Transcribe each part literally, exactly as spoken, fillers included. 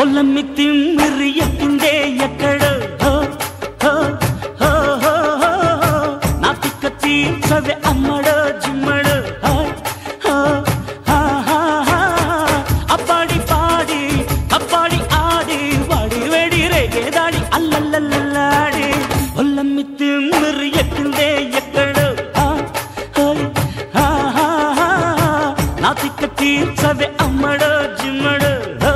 ఒళ్ళమ్మి తిమ్మిరి ఎక్కిందే ఎక్కడో నా తిక్క తీర్చవే అమ్మడో జిమ్మడో అప్పాడి పాడి అప్పాడి ఆడి వాడి వేడి రేగేదాడి అల్లల్లల్లాడి ఒళ్ళమ్మి తిమ్మిరి ఎక్కిందే ఎక్కడో నా తిక్క తీర్చవే అమ్మడో జిమ్మడో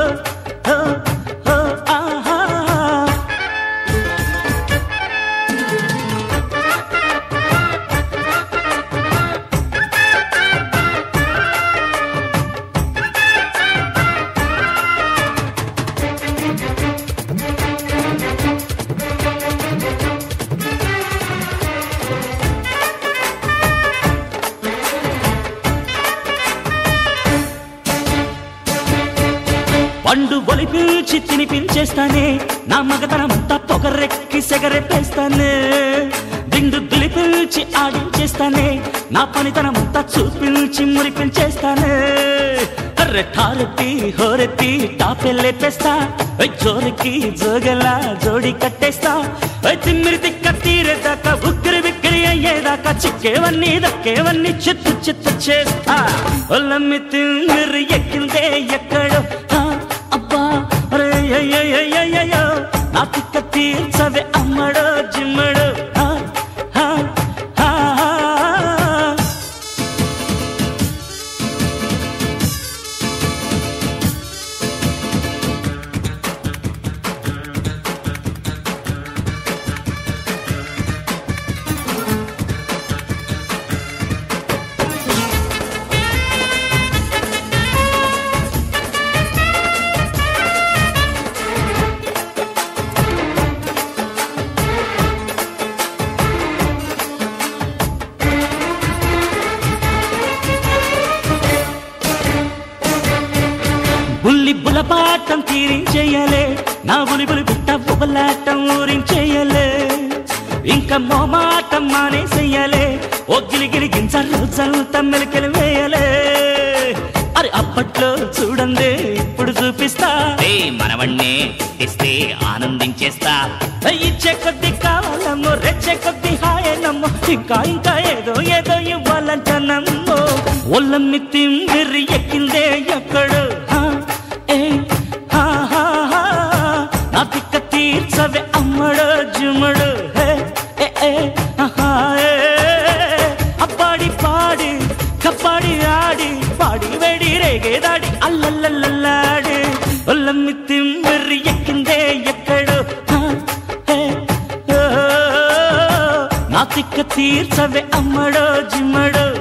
పండు ఒలిపించి తినిపించేస్తానే నా మగతనమంతా పొగరెక్కి సెగరెట్టేస్తానే దిండు దులిపించి ఆడించేస్తానే నా పనితనమంతా చూపించి మురిపించేస్తానే రెట్టారెత్తి హోరెత్తి టాపెళ్ళేపేస్తా జోరెక్కి జోగలా జోడి కట్టేస్తా తిమ్మిరి తిక్క తీరేదాకా ఉక్కిరి బిక్కిరి అయ్యేదాకా చిక్కేవన్నీ దక్కేవన్నీ చిత్తు చిత్తు చేస్తా ఒళ్ళమ్మి తిమ్మిరి ఎక్కిందే ఎక్కడో అబ్బా రే అయ్యయ్యయ్యయ్యో నా తిక్క తీర్చవే అమ్మడో జిమ్మడో బుల్లి బులపాటం తీరించేయలే నా బులిబులి బిట్ట బుబలాటం ఊరించేయలే ఇంకా మోమాటం మానేసేయలే ఓ గిలిగిలి గింజ రోజంతా మెలికలు వేయలే అరే అప్పట్లో చూడండి ఇప్పుడు చూపిస్తా మనవన్నే ఇస్తే ఆనందించేస్తా ఇచ్చే కొద్ది కావాలమ్మో రెచ్చే కొద్ది హాయనమ్మో ఇంకా ఇంకా ఏదో ఏదో ఇవ్వాలంటనమ్మో ఒళ్ళమ్మి తిమ్మిరి ఎక్కిందే ఎక్కడో నా తిక్క తీర్చవే అమ్మడో జుమ్మడో అప్పాడి పాడి కప్పాడి ఆడి పాడి వేడి రేగేదాడి అల్లల్లల్లాడి ఒళ్ళమ్మి తిమ్మిరి ఎక్కిందే ఎక్కడో నా తిక్క తీర్చవే అమ్మడో జిమ్మడో